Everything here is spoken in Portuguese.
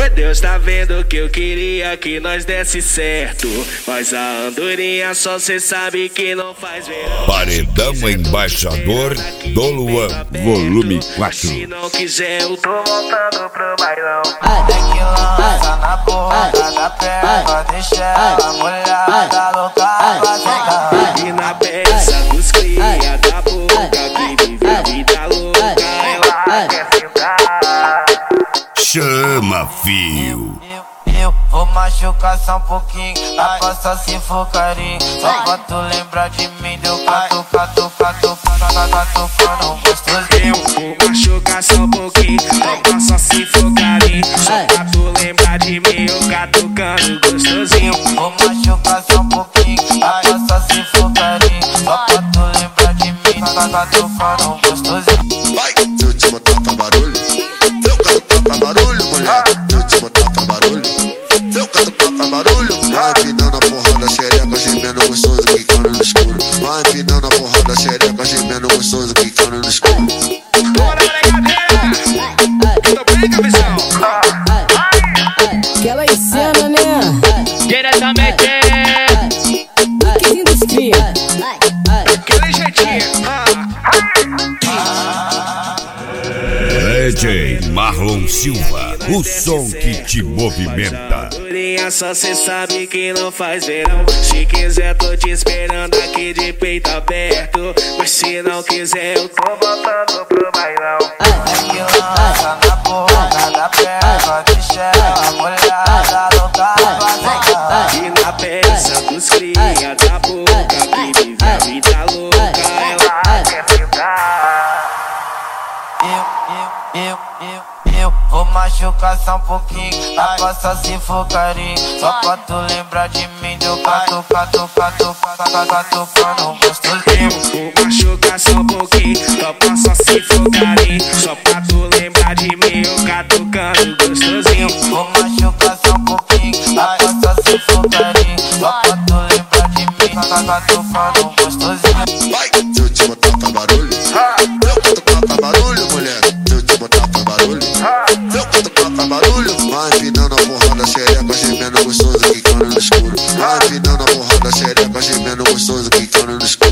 Deus tá vendo que eu queria que nós desse certo, mas a andorinha só cê sabe que não faz verão. Paredão Embaixador do Luan, volume 4. Se não quiser eu tô voltando pro bailão. Tem que lança na porra da perna, deixa ela molhada, louca, vai ficar. E na peça dos cria da boca, que vive a vida louca, ela quer ficar. Chama, fio. Eu vou machucar só um pouquinho, aposta se for carinho. Só pra tu lembrar de mim, deu catucando gostosinho. Eu vou machucar só um pouquinho, aposta se for carinho. Só pra tu lembrar de mim, eu catucando gostosinho. Vou machucar só um pouquinho, aposta se for carinho. Só pra tu lembrar de mim, catucando gostosinho. Vai, se eu te botar pra barulho, eu canto pra barulho, mulher. Se eu te botar pra barulho, eu canto pra barulho. Vai empinando a porrada, xereca, gemendo gostoso, quicando no escuro. Vai empinando a porrada, xereca, gemendo gostoso, quicando no escuro. Bora, brincadeira! Tudo bem, cabeção? Aquela cena, né? Diretamente! Que indústria! Aquele jeitinho! DJ Marlon Silva, o som que te movimenta. Andorinha só cê sabe que não faz verão. Se quiser tô te esperando aqui de peito aberto, mas se não quiser eu tô voltando pro bailão. Tem que lança na porra da perna, deixa ela molhada, louca, vai ficar. E na peça dos cria da boca, que vive a vida louca, ela quer ficar. Eu vou machucar só um pouquinho, aposta se for carinho. Só pra tu lembrar de mim, deu catucando gostosinho. Eu vou machucar só um pouquinho, só posso se for carinho. Só pra tu lembrar de mim, eu catucando gostosinho. Vou machucar só um pouquinho, aposta se for carinho. Só pra tu lembrar de mim, catucando gostosinho. Vai, se eu te botar pra barulho, eu canto pra barulho, mulher. Se eu te botar pra barulho, eu canto pra barulho. Vai empinando a porrada, xereca, gemendo gostoso, quicando no escuro. Vai empinando a porrada, xereca, gemendo gostoso, quicando no escuro.